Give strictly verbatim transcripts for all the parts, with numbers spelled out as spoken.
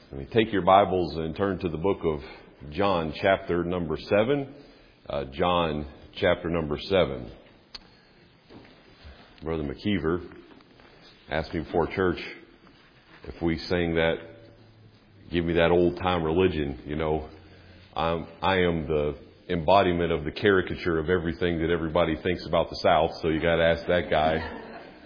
Let me take your Bibles and turn to the book of John, chapter number seven. Uh, John, chapter number seven. Brother McKeever asked me before church if we sang that, give me that old time religion. You know, I'm, I am the embodiment of the caricature of everything that everybody thinks about the South. So you got to ask that guy.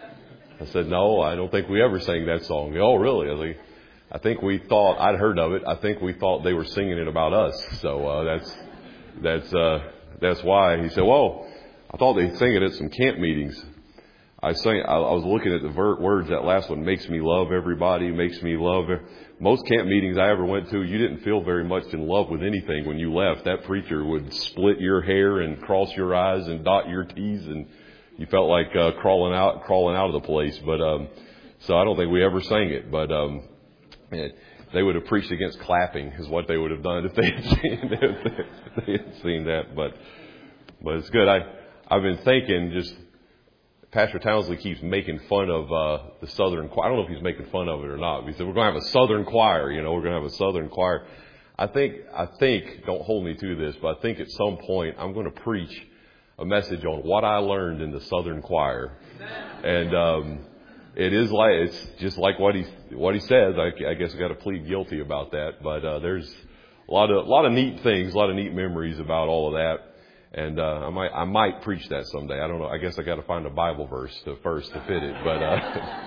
I said, no, I don't think we ever sang that song. Oh, really? I was like, I think we thought, I'd heard of it. I think we thought they were singing it about us. So, uh, that's, that's, uh, that's why. He said, well, I thought they sang it at some camp meetings. I sang, I, I was looking at the ver- words, that last one, makes me love everybody, makes me love. Most camp meetings I ever went to, you didn't feel very much in love with anything when you left. That preacher would split your hair and cross your eyes and dot your T's, and you felt like, uh, crawling out, crawling out of the place. But, um, so I don't think we ever sang it, but, um, And they would have preached against clapping is what they would have done if they had seen, if they had seen that. But, but it's good. I, I've been thinking just, Pastor Townsley keeps making fun of, uh, the Southern choir. I don't know if he's making fun of it or not. He said, we're going to have a Southern choir, you know, we're going to have a Southern choir. I think, I think, don't hold me to this, but I think at some point I'm going to preach a message on what I learned in the Southern choir. And, um, It is like, it's just like what he, what he says. I, I guess I got to plead guilty about that. But, uh, there's a lot of, a lot of neat things, a lot of neat memories about all of that. And, uh, I might, I might preach that someday. I don't know. I guess I got to find a Bible verse to first to fit it. But, uh,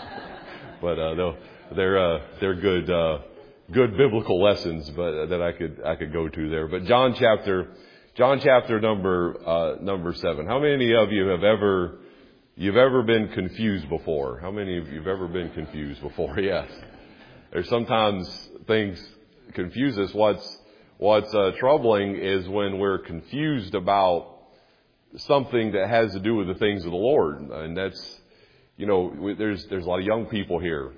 but, uh, they'll, they're, uh, they're good, uh, good biblical lessons, but that I could, I could go to there. But John chapter, John chapter number, uh, number seven. How many of you have ever, You've ever been confused before? How many of you have ever been confused before? Yes. There's sometimes things confuse us. What's, what's uh, troubling is when we're confused about something that has to do with the things of the Lord. And that's, you know, there's, there's a lot of young people here.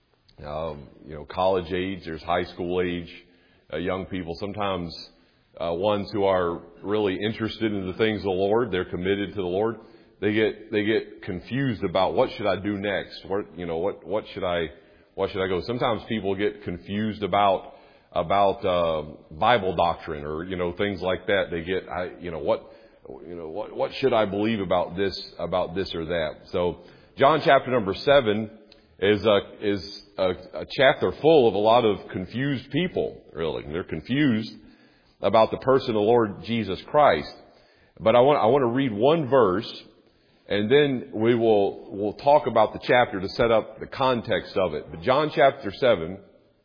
Um, you know, college age, there's high school age, uh, young people. Sometimes, uh, ones who are really interested in the things of the Lord, they're committed to the Lord. They get, they get confused about what should I do next? What, you know, what, what should I, what should I go? Sometimes people get confused about, about, uh, Bible doctrine or, you know, things like that. They get, I, you know, what, you know, what, what should I believe about this, about this or that? So John chapter number seven is a, is a, a chapter full of a lot of confused people, really. They're confused about the person of the Lord Jesus Christ. But I want, I want to read one verse. And then we will, we'll talk about the chapter to set up the context of it. But John chapter seven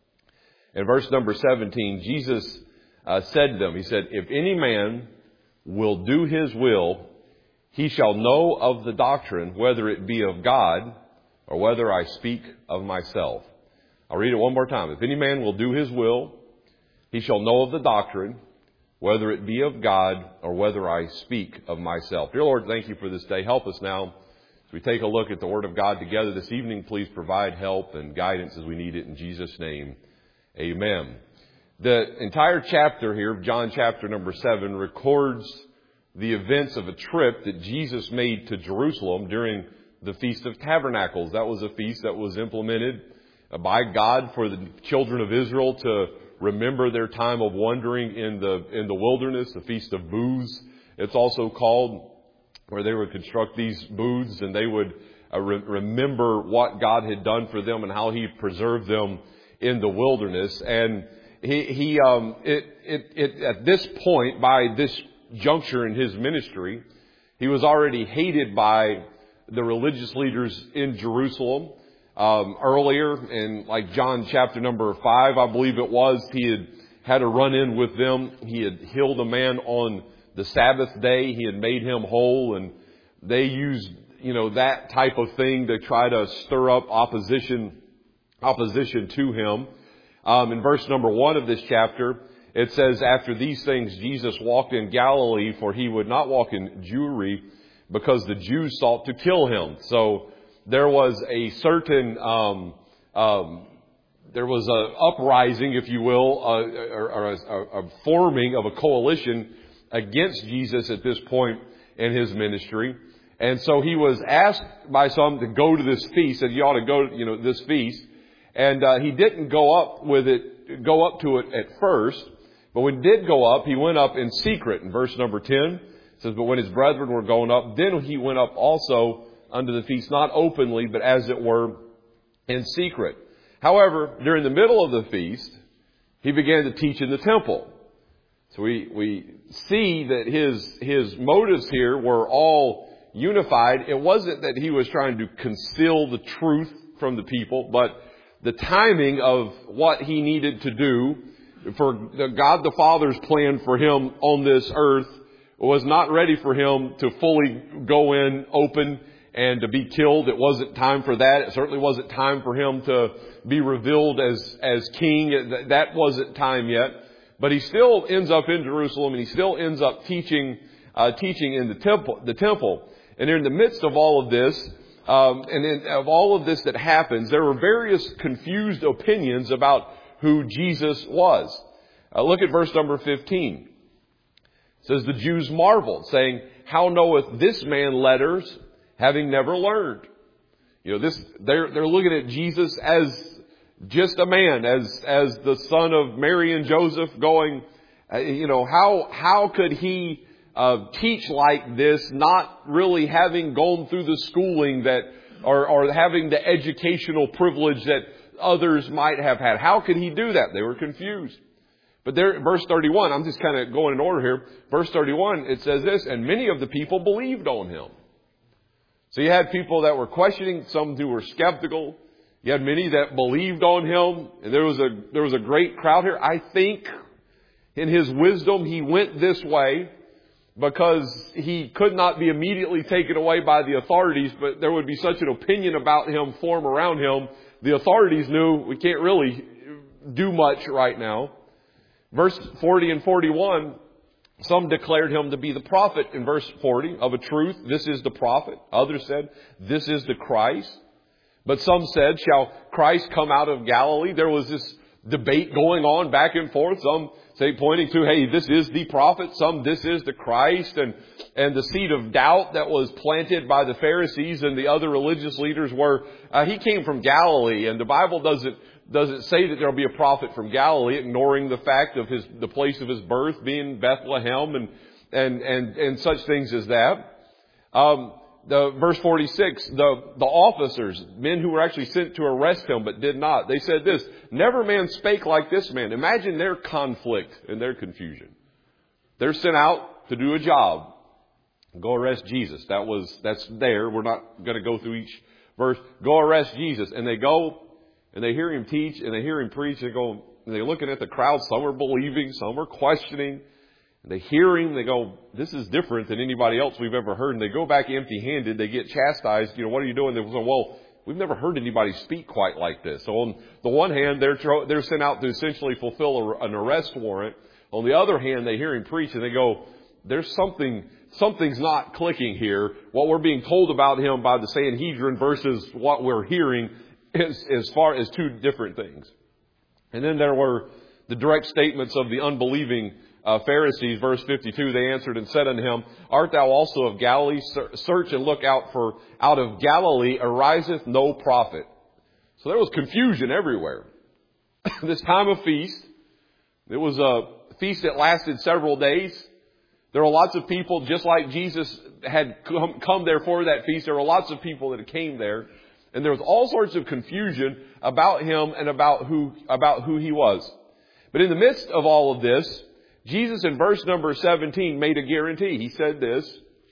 and verse number seventeen, Jesus uh, said to them, he said, if any man will do his will, he shall know of the doctrine, whether it be of God or whether I speak of myself. I'll read it one more time. If any man will do his will, he shall know of the doctrine, whether it be of God or whether I speak of myself. Dear Lord, thank you for this day. Help us now as we take a look at the Word of God together this evening. Please provide help and guidance as we need it in Jesus' name. Amen. The entire chapter here, John chapter number seven, records the events of a trip that Jesus made to Jerusalem during the Feast of Tabernacles. That was a feast that was implemented by God for the children of Israel to remember their time of wandering in the in the wilderness, the Feast of Booths. It's also called, where they would construct these booths and they would uh, re- remember what God had done for them and how He preserved them in the wilderness. And he he um it it, it at this point, by this juncture in His ministry, He was already hated by the religious leaders in Jerusalem. Um, earlier in like John chapter number five, I believe it was, he had had a run-in with them. He had healed a man on the Sabbath day. He had made him whole, and they used, you know, that type of thing to try to stir up opposition, opposition to him. Um, in verse number one of this chapter, it says, after these things, Jesus walked in Galilee, for he would not walk in Jewry, because the Jews sought to kill him. So there was a certain, um, um, there was a uprising, if you will, uh, or, or a, a forming of a coalition against Jesus at this point in His ministry. And so He was asked by some to go to this feast, and you ought to go to, you know, this feast. And, uh, He didn't go up with it didn't go up to it at first, but when he did go up, he went up in secret. In verse number ten, it says, but when his brethren were going up, then he went up also unto the feast, not openly, but as it were in secret. However, during the middle of the feast, he began to teach in the temple. So we, we see that his, his motives here were all unified. It wasn't that he was trying to conceal the truth from the people, but the timing of what he needed to do for the God the Father's plan for him on this earth was not ready for him to fully go in open and to be killed. It wasn't time for that. It certainly wasn't time for him to be revealed as, as king. That wasn't time yet. But he still ends up in Jerusalem, and he still ends up teaching, uh, teaching in the temple, the temple. And in the midst of all of this, um, and in, of all of this that happens, there were various confused opinions about who Jesus was. Uh, look at verse number fifteen. It says, the Jews marveled, saying, how knoweth this man letters, having never learned? You know, this, they're, they're looking at Jesus as just a man, as, as the son of Mary and Joseph, going, uh, you know, how, how could he, uh, teach like this, not really having gone through the schooling that, or, or having the educational privilege that others might have had? How could he do that? They were confused. But there, verse thirty-one, I'm just kind of going in order here. Verse thirty-one, it says this, and many of the people believed on him. So you had people that were questioning, some who were skeptical. You had many that believed on him, and there was a there was a great crowd here. I think in his wisdom he went this way because he could not be immediately taken away by the authorities, but there would be such an opinion about him form around him. The authorities knew we can't really do much right now. Verse forty and forty-one, some declared him to be the prophet in verse forty, of a truth, this is the prophet. Others said, this is the Christ. But some said, shall Christ come out of Galilee? There was this debate going on back and forth. Some say pointing to, hey, this is the prophet. Some, this is the Christ. And, and the seed of doubt that was planted by the Pharisees and the other religious leaders were, uh, he came from Galilee. And the Bible doesn't, doesn't say that there'll be a prophet from Galilee, ignoring the fact of his, the place of his birth being Bethlehem and, and, and, and such things as that. Um, The verse forty-six, the, the officers, men who were actually sent to arrest him but did not, they said this, never man spake like this man. Imagine their conflict and their confusion. They're sent out to do a job. Go arrest Jesus. That was, that's there. We're not going to go through each verse. Go arrest Jesus. And they go and they hear him teach and they hear him preach and go, and they're looking at the crowd. Some are believing, some are questioning. They hear him, they go, this is different than anybody else we've ever heard. And they go back empty-handed. They get chastised. You know, what are you doing? They go, well, we've never heard anybody speak quite like this. So on the one hand, they're tro- they're sent out to essentially fulfill a, an arrest warrant. On the other hand, they hear him preach and they go, there's something, something's not clicking here. What we're being told about him by the Sanhedrin versus what we're hearing is as far as two different things. And then there were the direct statements of the unbelieving Uh, Pharisees, verse fifty-two, they answered and said unto him, art thou also of Galilee? Search and look out, for out of Galilee ariseth no prophet. So there was confusion everywhere. This time of feast, it was a feast that lasted several days. There were lots of people, just like Jesus had come, come there for that feast. There were lots of people that came there. And there was all sorts of confusion about him and about who, about who he was. But in the midst of all of this, Jesus in verse number seventeen made a guarantee. He said this,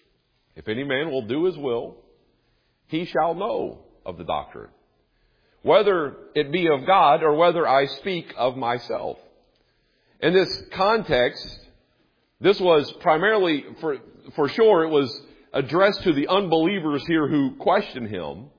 if any man will do his will, he shall know of the doctrine, whether it be of God or whether I speak of myself. In this context, this was primarily, for, for sure, it was addressed to the unbelievers here who questioned him.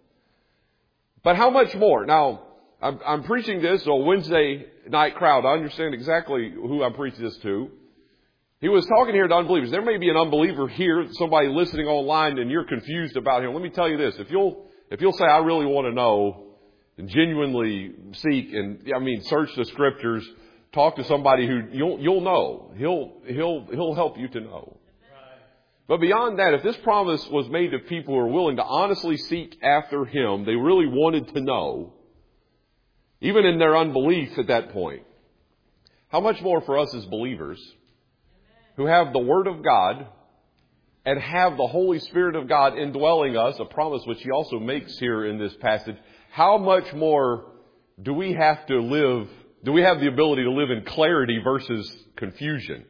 But how much more? Now, I'm, I'm preaching this to a Wednesday night crowd. I understand exactly who I'm preaching this to. He was talking here to unbelievers. There may be an unbeliever here, somebody listening online, and you're confused about him. Let me tell you this. If you'll, if you'll say, I really want to know, and genuinely seek, and, I mean, search the scriptures, talk to somebody who you'll, you'll know. He'll, he'll, he'll help you to know. But beyond that, if this promise was made to people who are willing to honestly seek after him, they really wanted to know, even in their unbelief at that point, how much more for us as believers who have the Word of God and have the Holy Spirit of God indwelling us, a promise which He also makes here in this passage. How much more do we have to live, do we have the ability to live in clarity versus confusion?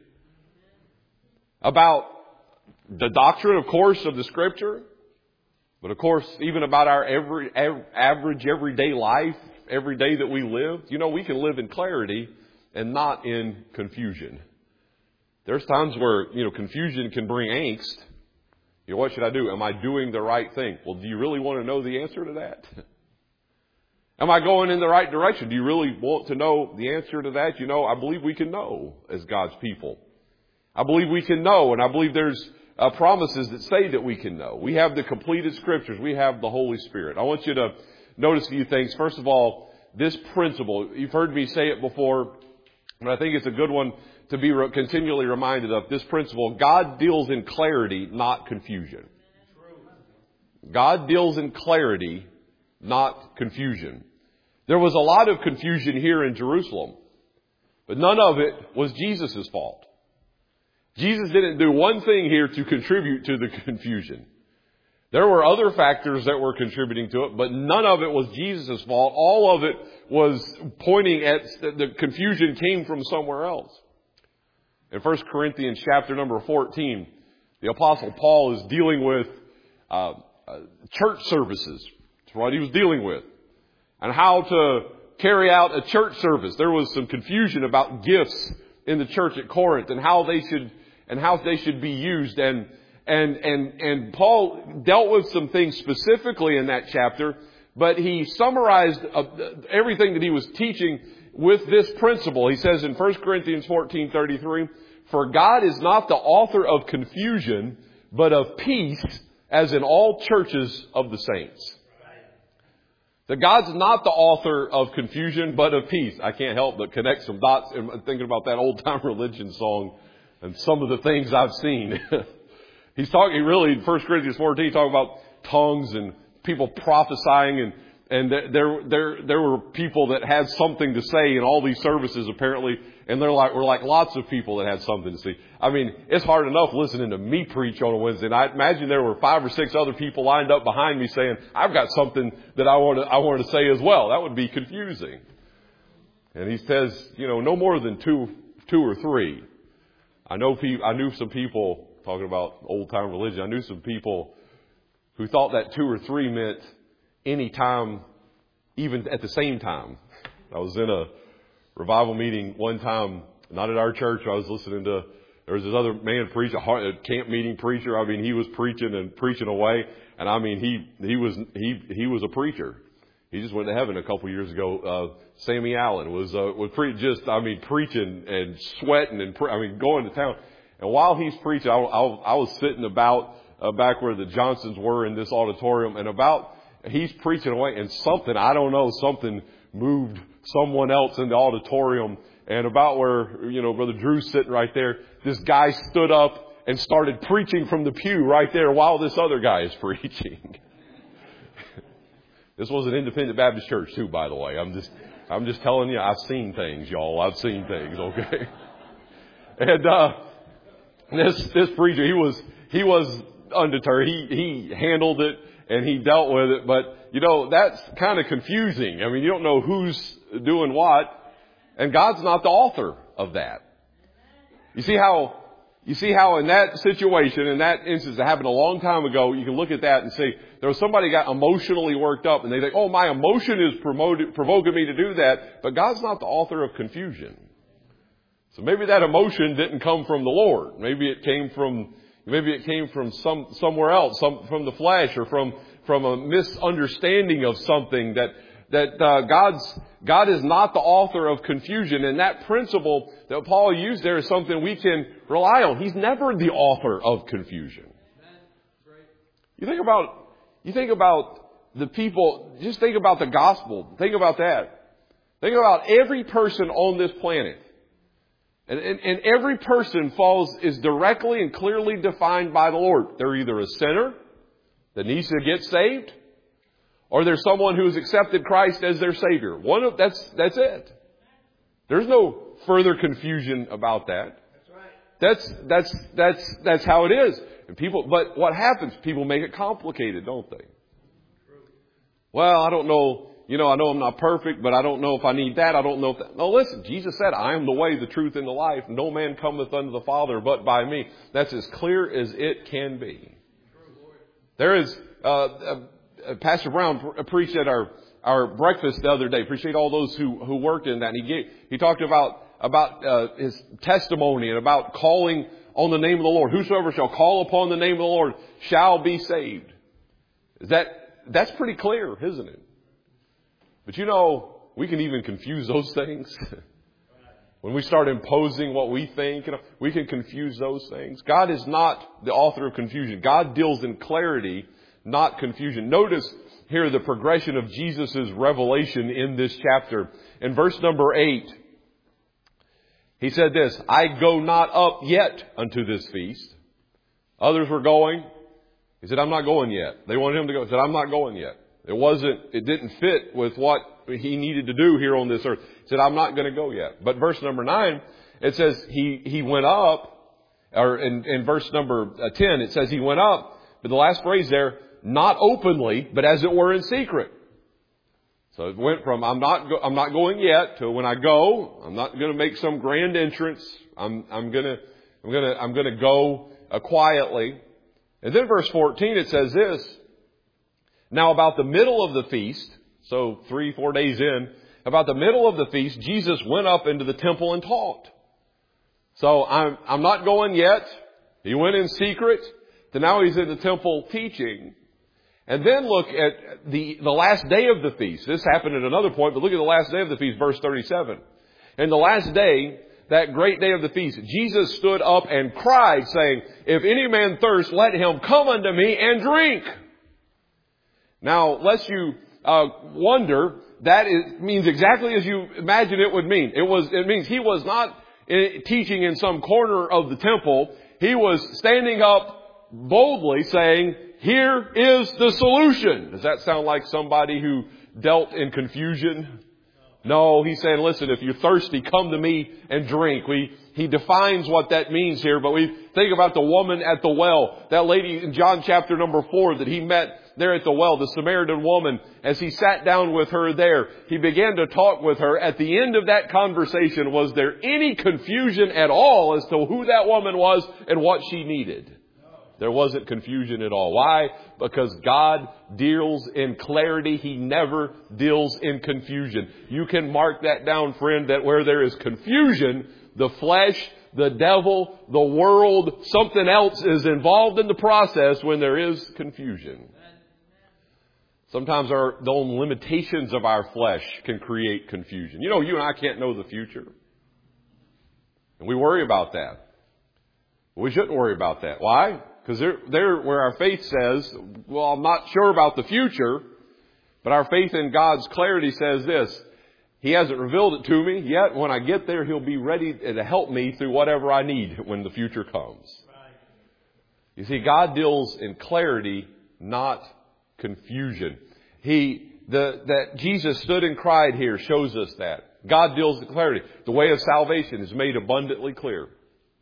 About the doctrine, of course, of the Scripture, but of course, even about our every, average everyday life, every day that we live. You know, we can live in clarity and not in confusion. There's times where, you know, confusion can bring angst. You know, what should I do? Am I doing the right thing? Well, do you really want to know the answer to that? Am I going in the right direction? Do you really want to know the answer to that? You know, I believe we can know as God's people. I believe we can know, and I believe there's uh, promises that say that we can know. We have the completed Scriptures. We have the Holy Spirit. I want you to notice a few things. First of all, this principle, you've heard me say it before, but I think it's a good one to be re- continually reminded of. This principle, God deals in clarity, not confusion. God deals in clarity, not confusion. There was a lot of confusion here in Jerusalem, but none of it was Jesus' fault. Jesus didn't do one thing here to contribute to the confusion. There were other factors that were contributing to it, but none of it was Jesus' fault. All of it was pointing at the confusion came from somewhere else. In First Corinthians chapter number fourteen, the Apostle Paul is dealing with uh, uh, church services. That's what he was dealing with. And how to carry out a church service. There was some confusion about gifts in the church at Corinth and how they should and how they should be used. And and and and Paul dealt with some things specifically in that chapter, but he summarized uh, everything that he was teaching with this principle. He says in First Corinthians fourteen thirty-three, "For God is not the author of confusion, but of peace, as in all churches of the saints." That God's not the author of confusion, but of peace. I can't help but connect some dots. I'm thinking about that old time religion song and some of the things I've seen. He's talking really in First Corinthians fourteen, he's talking about tongues and people prophesying, and and there there there were people that had something to say in all these services apparently, and they're like we're like lots of people that had something to say. I mean, it's hard enough listening to me preach on a Wednesday night. Imagine there were five or six other people lined up behind me saying, "I've got something that I want to I want to say as well." That would be confusing. And he says, you know, no more than two two or three. I know people, I knew some people talking about old time religion. I knew some people who thought that two or three meant any time, even at the same time. I was in a revival meeting one time, not at our church. I was listening to, there was this other man preach, a camp meeting preacher. I mean, he was preaching and preaching away. And I mean, he, he was, he, he was a preacher. He just went to heaven a couple of years ago. Uh, Sammy Allen was, uh, was pre- just, I mean, preaching and sweating and, pre- I mean, going to town. And while he's preaching, I, I, I was sitting about, uh, back where the Johnsons were in this auditorium, and about, he's preaching away, and something, I don't know, something moved someone else in the auditorium, and about where, you know, Brother Drew's sitting right there, this guy stood up and started preaching from the pew right there while this other guy is preaching. This was an independent Baptist church too, by the way. I'm just, I'm just telling you, I've seen things, y'all. I've seen things, okay? And, uh, this, this preacher, he was, he was undeterred. He, he handled it and he dealt with it. But, you know, that's kind of confusing. I mean, you don't know who's doing what. And God's not the author of that. You see how, you see how in that situation, in that instance that happened a long time ago, you can look at that and say, there was somebody got emotionally worked up and they think, oh, my emotion is promoted, provoking me to do that. But God's not the author of confusion. So maybe that emotion didn't come from the Lord. Maybe it came from, maybe it came from some, somewhere else, some, from the flesh or from, from a misunderstanding of something that, that, uh, God's, God is not the author of confusion. And that principle that Paul used there is something we can rely on. He's never the author of confusion. You think about, you think about the people, just think about the gospel. Think about that. Think about every person on this planet. And, and, and every person falls, is directly and clearly defined by the Lord. They're either a sinner that needs to get saved, or they're someone who has accepted Christ as their Savior. One of, that's, that's it. There's no further confusion about that. That's, that's, that's, that's how it is. And people, but what happens? People make it complicated, don't they? Well, I don't know, you know, I know I'm not perfect, but I don't know if I need that. I don't know if that. No, listen, Jesus said, I am the way, the truth, and the life. No man cometh unto the Father but by me. That's as clear as it can be. There is, uh, uh Pastor Brown preached at our, our breakfast the other day. Appreciate all those who, who worked in that. And he gave, he talked about, about, uh, his testimony and about calling on the name of the Lord. Whosoever shall call upon the name of the Lord shall be saved. Is that, that's pretty clear, isn't it? But you know, we can even confuse those things. When we start imposing what we think, you know, we can confuse those things. God is not the author of confusion. God deals in clarity, not confusion. Notice here the progression of Jesus' revelation in this chapter. In verse number eight, he said this, I go not up yet unto this feast. Others were going. He said, I'm not going yet. They wanted him to go. He said, I'm not going yet. It wasn't, it didn't fit with what he needed to do here on this earth. He said, I'm not going to go yet. But verse number nine, it says he, he went up, or in, in verse number ten, it says he went up, but the last phrase there, not openly, but as it were in secret. So it went from I'm not go, I'm not going yet to when I go, I'm not going to make some grand entrance. I'm I'm going to I'm going to I'm going to go uh, quietly. And then verse fourteen it says this. Now about the middle of the feast, so three four days in, about the middle of the feast, Jesus went up into the temple and taught. So I'm I'm not going yet. He went in secret. So now he's in the temple teaching. And then look at the, the last day of the feast. This happened at another point, but look at the last day of the feast, verse thirty-seven. And the last day, that great day of the feast, Jesus stood up and cried, saying, if any man thirst, let him come unto me and drink. Now, lest you uh, wonder, that is, means exactly as you imagine it would mean. It was. It means he was not teaching in some corner of the temple. He was standing up boldly saying, here is the solution. Does that sound like somebody who dealt in confusion? No, he's saying, listen, if you're thirsty, come to me and drink. We, he defines what that means here, but we think about the woman at the well, that lady in John chapter number four that he met there at the well, the Samaritan woman. As he sat down with her there, he began to talk with her. At the end of that conversation, was there any confusion at all as to who that woman was and what she needed? There wasn't confusion at all. Why? Because God deals in clarity. He never deals in confusion. You can mark that down, friend, that where there is confusion, the flesh, the devil, the world, something else is involved in the process when there is confusion. Sometimes our, the own limitations of our flesh can create confusion. You know, you and I can't know the future. And we worry about that. We shouldn't worry about that. Why? Because there, there, where our faith says, well, I'm not sure about the future, but our faith in God's clarity says this, He hasn't revealed it to me yet. When I get there, He'll be ready to help me through whatever I need when the future comes. You see, God deals in clarity, not confusion. He, the, that Jesus stood and cried here shows us that. God deals in clarity. The way of salvation is made abundantly clear.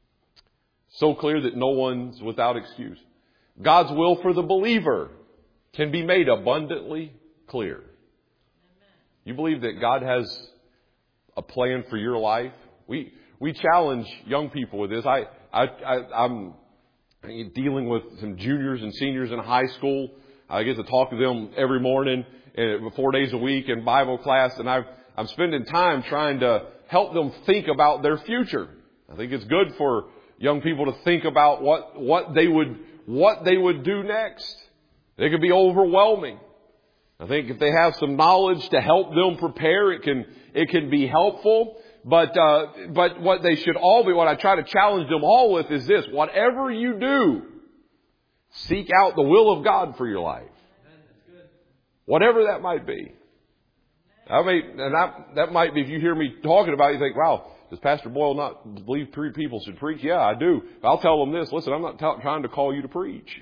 So clear that no one's without excuse. God's will for the believer can be made abundantly clear. You believe that God has a plan for your life? We we challenge young people with this. I, I, I, I'm dealing with some juniors and seniors in high school. I get to talk to them every morning, and four days a week in Bible class, and I've, I'm spending time trying to help them think about their future. I think it's good for young people to think about what, what they would, what they would do next. It could be overwhelming. I think if they have some knowledge to help them prepare, it can, it can be helpful. But, uh, but what they should all be, what I try to challenge them all with is this: whatever you do, seek out the will of God for your life. Whatever that might be. I mean, and I, that might be, if you hear me talking about it, you think, wow, does Pastor Boyle not believe three people should preach? Yeah, I do. I'll tell them this. Listen, I'm not t- trying to call you to preach.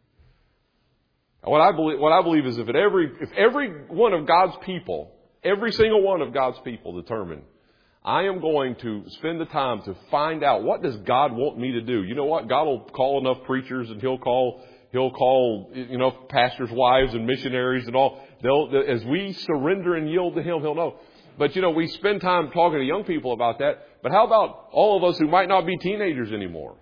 What I believe, what I believe is if at every, if every one of God's people, every single one of God's people determined, I am going to spend the time to find out, what does God want me to do? You know what? God will call enough preachers, and He'll call, He'll call, you know, pastors' wives and missionaries and all. They'll, as we surrender and yield to Him, He'll know. But, you know, we spend time talking to young people about that. But how about all of us who might not be teenagers anymore?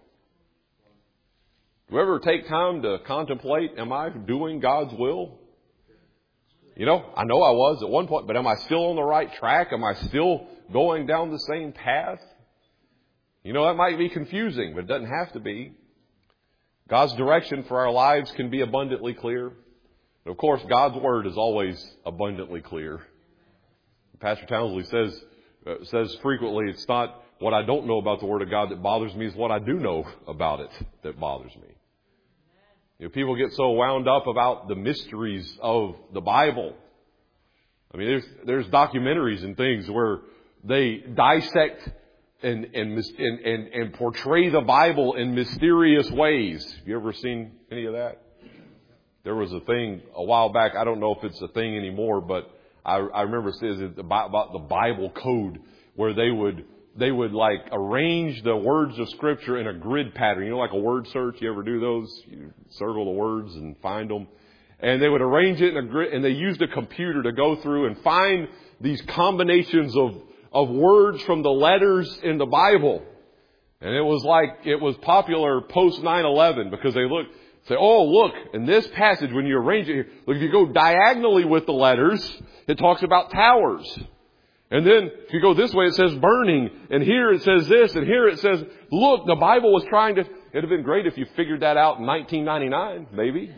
Do you ever take time to contemplate, am I doing God's will? You know, I know I was at one point, but am I still on the right track? Am I still going down the same path? You know, that might be confusing, but it doesn't have to be. God's direction for our lives can be abundantly clear. And of course, God's Word is always abundantly clear. Pastor Townsley says, uh, says frequently, it's not what I don't know about the Word of God that bothers me, it's what I do know about it that bothers me. You know, people get so wound up about the mysteries of the Bible. I mean, there's, there's documentaries and things where they dissect and, and, and, and, and portray the Bible in mysterious ways. Have you ever seen any of that? There was a thing a while back. I don't know if it's a thing anymore, but I, I remember seeing about the Bible code where they would They would like arrange the words of Scripture in a grid pattern. You know, like a word search. You ever do those? You circle the words and find them. And they would arrange it in a grid, and they used a computer to go through and find these combinations of, of words from the letters in the Bible. And it was like, it was popular post nine eleven because they look, say, oh, look, in this passage, when you arrange it here, look, if you go diagonally with the letters, it talks about towers. And then if you go this way, it says burning. And here it says this. And here it says, look, the Bible was trying to... It would have been great if you figured that out in nineteen ninety-nine, maybe.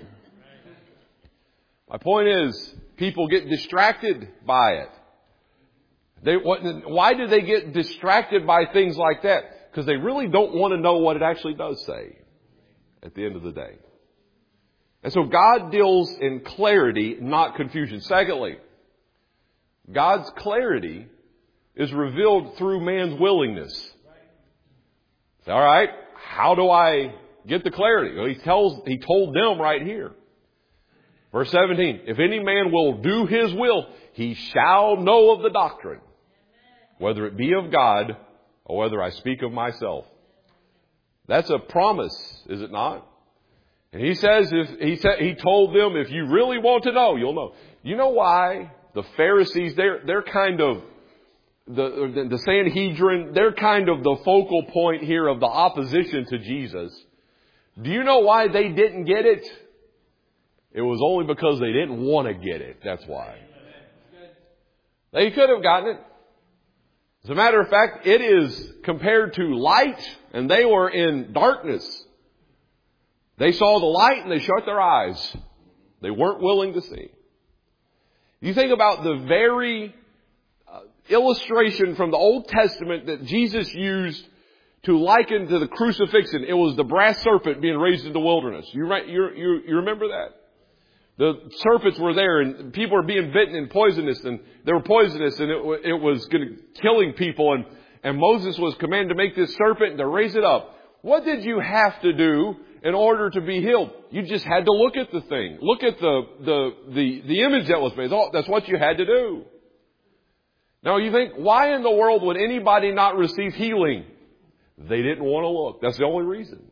My point is, people get distracted by it. They, what, why do they get distracted by things like that? Because they really don't want to know what it actually does say at the end of the day. And so God deals in clarity, not confusion. Secondly, God's clarity is revealed through man's willingness. All right, how do I get the clarity? Well, he tells, he told them right here. Verse seventeen, if any man will do his will, he shall know of the doctrine, whether it be of God or whether I speak of myself. That's a promise, is it not? And he says, if he said, he told them, if you really want to know, you'll know. You know why? The Pharisees, they're, they're kind of, the, the Sanhedrin, they're kind of the focal point here of the opposition to Jesus. Do you know why they didn't get it? It was only because they didn't want to get it. That's why. They could have gotten it. As a matter of fact, it is compared to light, and they were in darkness. They saw the light and they shut their eyes. They weren't willing to see. You think about the very uh, illustration from the Old Testament that Jesus used to liken to the crucifixion. It was the brass serpent being raised in the wilderness. You, you, you, you remember that? The serpents were there and people were being bitten and poisonous, and they were poisonous, and it, it was going to killing people. And, and Moses was commanded to make this serpent and to raise it up. What did you have to do in order to be healed? You just had to look at the thing. Look at the, the, the, the image that was made. That's what you had to do. Now you think, why in the world would anybody not receive healing? They didn't want to look. That's the only reason.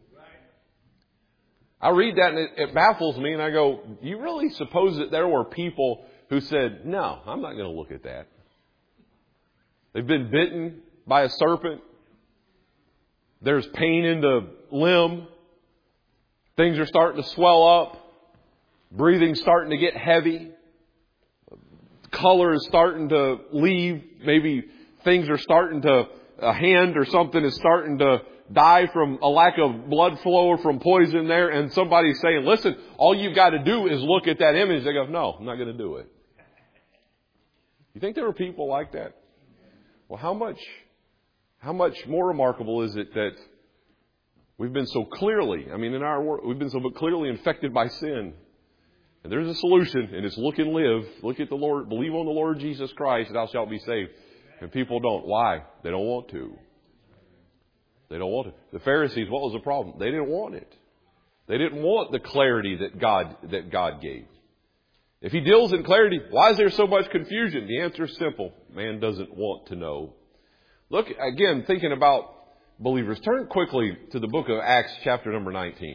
I read that and it, it baffles me, and I go, you really suppose that there were people who said, no, I'm not going to look at that. They've been bitten by a serpent. There's pain in the limb. Things are starting to swell up. Breathing's starting to get heavy. Color is starting to leave. Maybe things are starting to, a hand or something is starting to die from a lack of blood flow or from poison there. And somebody's saying, listen, all you've got to do is look at that image. They go, no, I'm not going to do it. You think there were people like that? Well, how much, how much more remarkable is it that we've been so clearly, I mean, in our world, we've been so clearly infected by sin. And there's a solution, and it's look and live. Look at the Lord, believe on the Lord Jesus Christ, and thou shalt be saved. And people don't. Why? They don't want to. They don't want it. The Pharisees, what was the problem? They didn't want it. They didn't want the clarity that God, that God gave. If He deals in clarity, why is there so much confusion? The answer is simple. Man doesn't want to know. Look, again, thinking about believers. Turn quickly to the book of Acts chapter number nineteen.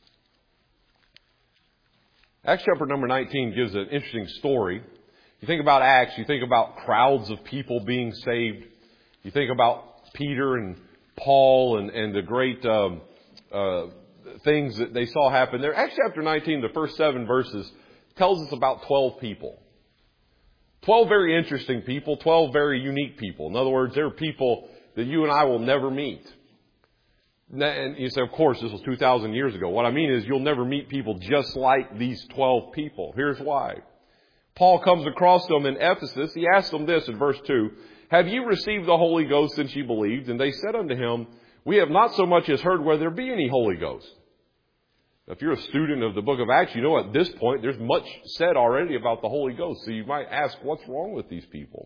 Acts chapter number nineteen gives an interesting story. You think about Acts, you think about crowds of people being saved. You think about Peter and Paul and, and the great um, uh, things that they saw happen there. Acts chapter nineteen, the first seven verses, tells us about twelve people. twelve very interesting people, twelve very unique people. In other words, they're people that you and I will never meet. And you say, of course, this was two thousand years ago. What I mean is you'll never meet people just like these twelve people. Here's why. Paul comes across them in Ephesus. He asks them this in verse two. Have you received the Holy Ghost since you believed? And they said unto him, we have not so much as heard whether there be any Holy Ghost. If you're a student of the book of Acts, you know at this point there's much said already about the Holy Ghost. So you might ask, what's wrong with these people?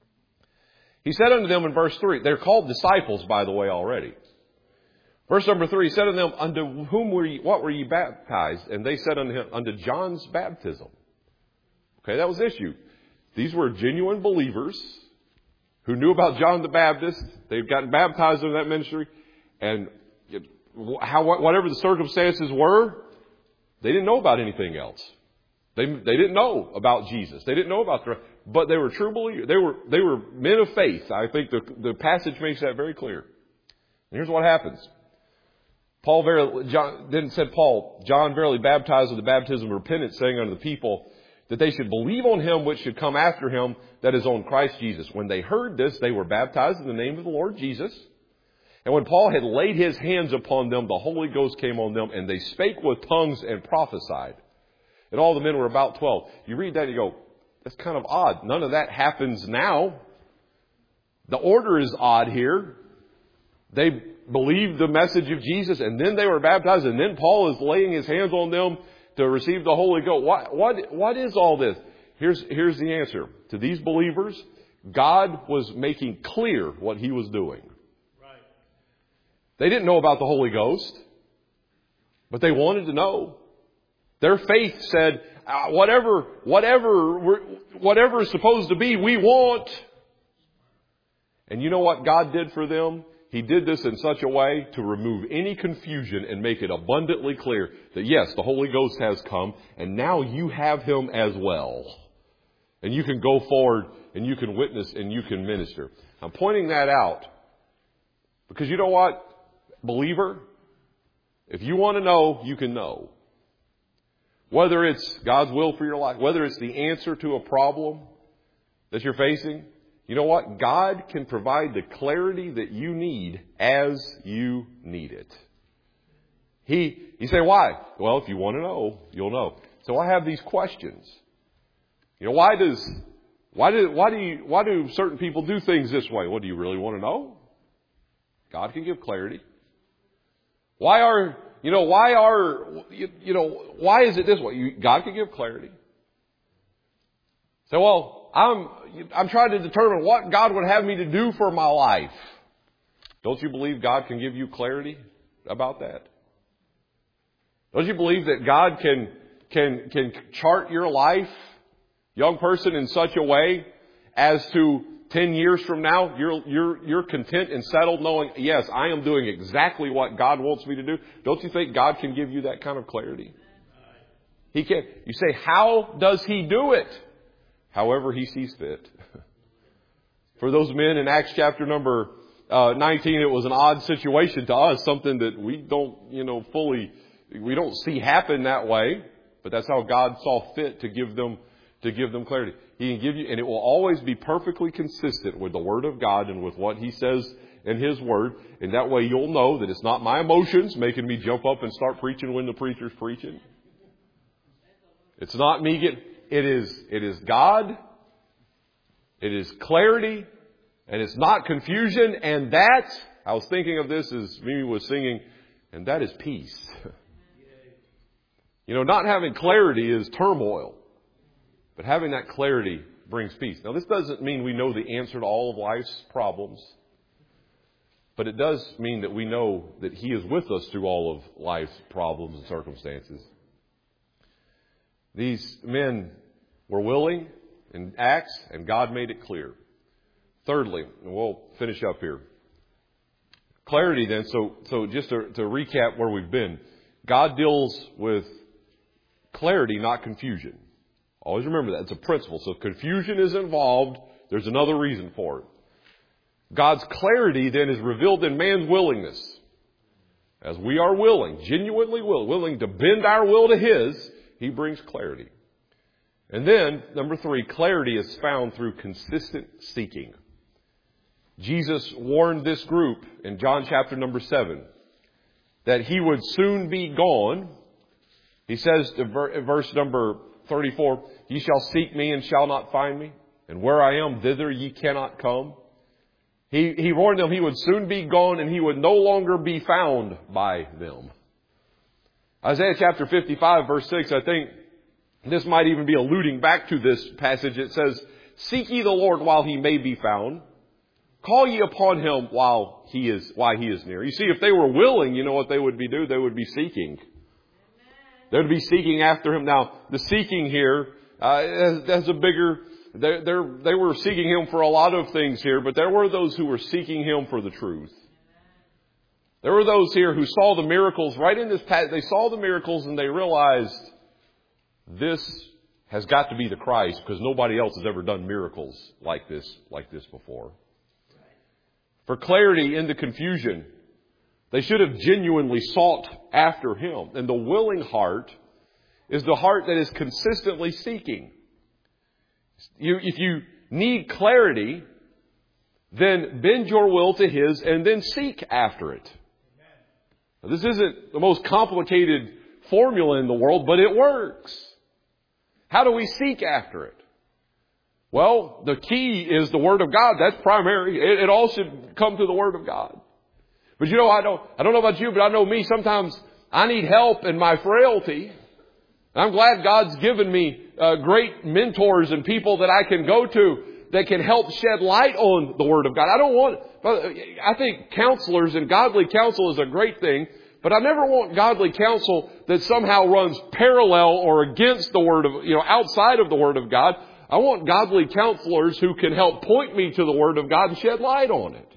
He said unto them in verse three, they're called disciples, by the way, already. Verse number three, he said unto them, unto whom were ye, what were ye baptized? And they said unto him, unto John's baptism. Okay, that was the issue. These were genuine believers who knew about John the Baptist. They'd gotten baptized in that ministry. And how, whatever the circumstances were, they didn't know about anything else. They, they didn't know about Jesus. They didn't know about the, but they were true believers. They were, they were men of faith. I think the, the passage makes that very clear. And here's what happens. Paul verily, John, then said Paul, John verily baptized with the baptism of repentance, saying unto the people that they should believe on him which should come after him, that is on Christ Jesus. When they heard this, they were baptized in the name of the Lord Jesus. And when Paul had laid his hands upon them, the Holy Ghost came on them, and they spake with tongues and prophesied. And all the men were about twelve. You read that and you go, that's kind of odd. None of that happens now. The order is odd here. They believed the message of Jesus, and then they were baptized, and then Paul is laying his hands on them to receive the Holy Ghost. What, what, what is all this? Here's, here's the answer. To these believers, God was making clear what he was doing. Right. They didn't know about the Holy Ghost, but they wanted to know. Their faith said, uh, whatever, whatever, we're, whatever is supposed to be, we want. And you know what God did for them? He did this in such a way to remove any confusion and make it abundantly clear that yes, the Holy Ghost has come and now you have him as well. And you can go forward and you can witness and you can minister. I'm pointing that out because you know what, believer? If you want to know, you can know. Whether it's God's will for your life, whether it's the answer to a problem that you're facing, you know what? God can provide the clarity that you need as you need it. He, you say, why? Well, if you want to know, you'll know. So I have these questions. You know, why does, why do, why do you, why do certain people do things this way? Well, do you really want to know? God can give clarity. Why are, you know, why are, you, you know, why is it this way? You, God can give clarity. So, well, I'm, I'm trying to determine what God would have me to do for my life. Don't you believe God can give you clarity about that? Don't you believe that God can, can, can chart your life, young person, in such a way as to ten years from now, you're, you're, you're content and settled knowing, yes, I am doing exactly what God wants me to do. Don't you think God can give you that kind of clarity? He can. You say, how does he do it? However he sees fit. For those men in Acts chapter number uh, nineteen, it was an odd situation to us, something that we don't, you know, fully, we don't see happen that way. But that's how God saw fit to give them, to give them clarity. He can give you, and it will always be perfectly consistent with the Word of God and with what He says in His Word. And that way you'll know that it's not my emotions making me jump up and start preaching when the preacher's preaching. It's not me getting... It is, it is God, it is clarity, and it's not confusion, and that, I was thinking of this as Mimi was singing, and that is peace. You know, not having clarity is turmoil, but having that clarity brings peace. Now, this doesn't mean we know the answer to all of life's problems, but it does mean that we know that He is with us through all of life's problems and circumstances. These men were willing in Acts, and God made it clear. Thirdly, and we'll finish up here. Clarity then, so so just to, to recap where we've been. God deals with clarity, not confusion. Always remember that. It's a principle. So if confusion is involved, there's another reason for it. God's clarity then is revealed in man's willingness. As we are willing, genuinely willing, willing to bend our will to His, He brings clarity. And then, number three, clarity is found through consistent seeking. Jesus warned this group in John chapter number seven that He would soon be gone. He says in verse number thirty-four, "Ye shall seek me and shall not find me, and where I am, thither ye cannot come." He, he warned them He would soon be gone and He would no longer be found by them. Isaiah chapter fifty-five verse six, I think this might even be alluding back to this passage. It says, "Seek ye the Lord while He may be found. Call ye upon Him while He is, while He is near." You see, if they were willing, you know what they would be doing? They would be seeking. They would be seeking after Him. Now, the seeking here, uh, has, has a bigger, They they were seeking Him for a lot of things here, but there were those who were seeking Him for the truth. There were those here who saw the miracles right in this passage. They saw the miracles and they realized this has got to be the Christ, because nobody else has ever done miracles like this, like this before. For clarity in the confusion, they should have genuinely sought after Him. And the willing heart is the heart that is consistently seeking. You, if you need clarity, then bend your will to His and then seek after it. Now, this isn't the most complicated formula in the world, but it works. How do we seek after it? Well, the key is the Word of God. That's primary. It, it all should come through the Word of God. But you know, I don't, I don't know about you, but I know me. Sometimes I need help in my frailty. I'm glad God's given me uh, great mentors and people that I can go to that can help shed light on the Word of God. I don't want, I think counselors and godly counsel is a great thing, but I never want godly counsel that somehow runs parallel or against the Word of, you know, outside of the Word of God. I want godly counselors who can help point me to the Word of God and shed light on it.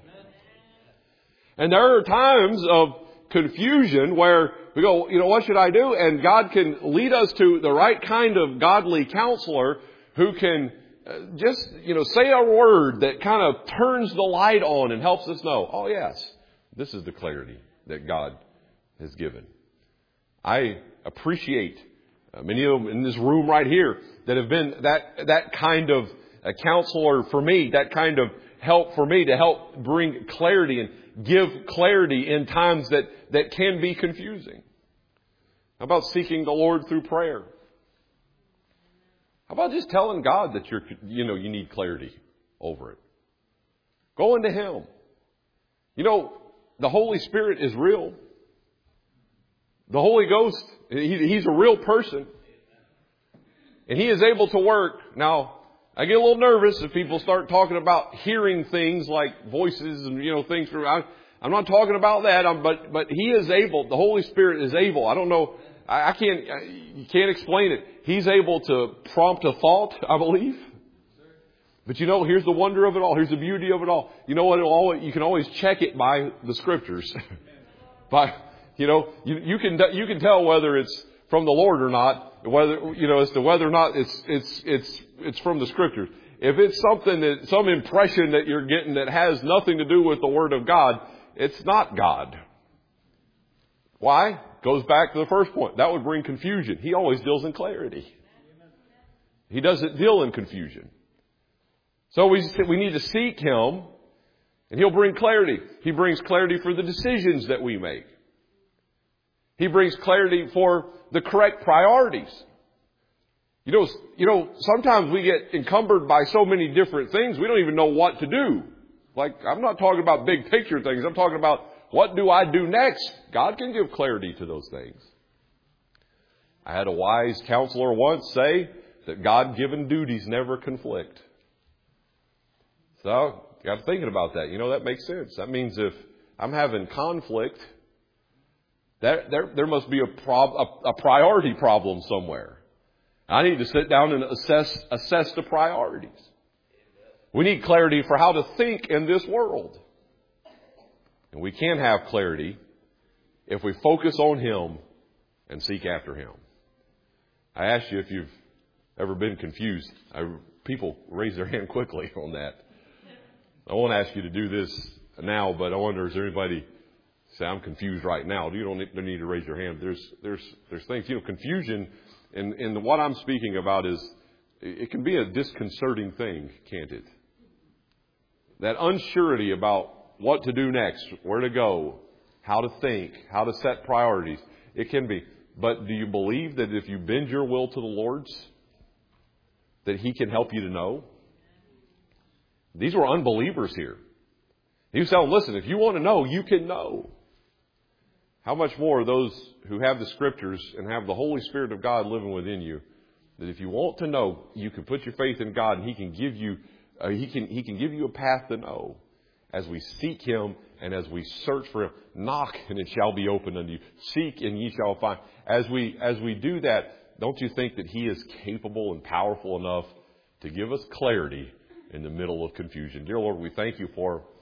And there are times of confusion where we go, you know, what should I do? And God can lead us to the right kind of godly counselor who can just, you know, say a word that kind of turns the light on and helps us know, oh yes, this is the clarity that God has given. I appreciate uh, many of them in this room right here that have been that, that kind of a counselor for me, that kind of help for me to help bring clarity and give clarity in times that, that can be confusing. How about seeking the Lord through prayer? How about just telling God that you're, you know, you need clarity over it? Going to Him. You know, the Holy Spirit is real. The Holy Ghost, he, He's a real person. And He is able to work. Now, I get a little nervous if people start talking about hearing things like voices and, you know, things. I, I'm not talking about that, I'm, but but He is able. The Holy Spirit is able. I don't know. I, I can't. I, you can't explain it. He's able to prompt a thought, I believe. But you know, here's the wonder of it all. Here's the beauty of it all. You know what? It'll always, you can always check it by the Scriptures. by you know, you, you can you can tell whether it's from the Lord or not. Whether, you know, as to whether or not it's, it's, it's, it's from the Scriptures. If it's something that, some impression that you're getting that has nothing to do with the Word of God, it's not God. Why? Goes back to the first point. That would bring confusion. He always deals in clarity. He doesn't deal in confusion. So we, we need to seek Him, and He'll bring clarity. He brings clarity for the decisions that we make. He brings clarity for the correct priorities. You know, you know, sometimes we get encumbered by so many different things, we don't even know what to do. Like, I'm not talking about big picture things. I'm talking about what do I do next? God can give clarity to those things. I had a wise counselor once say that God-given duties never conflict. So, got thinking about that. You know, that makes sense. That means if I'm having conflict, There, there, there must be a, prob, a, a priority problem somewhere. I need to sit down and assess, assess the priorities. We need clarity for how to think in this world. And we can have clarity if we focus on Him and seek after Him. I asked you if you've ever been confused. I, people raise their hand quickly on that. I won't ask you to do this now, but I wonder, is there anybody say, I'm confused right now? You don't need, don't need to raise your hand. There's, there's, there's things, you know, confusion, and, and what I'm speaking about is, it can be a disconcerting thing, can't it? That unsurety about what to do next, where to go, how to think, how to set priorities. It can be. But do you believe that if you bend your will to the Lord's, that He can help you to know? These were unbelievers here. He was telling them, listen, if you want to know, you can know. How much more those who have the Scriptures and have the Holy Spirit of God living within you, that if you want to know, you can put your faith in God and He can give you, uh, He can He can give you a path to know. As we seek Him and as we search for Him, knock and it shall be opened unto you. Seek and ye shall find. As we as we do that, don't you think that He is capable and powerful enough to give us clarity in the middle of confusion? Dear Lord, we thank You for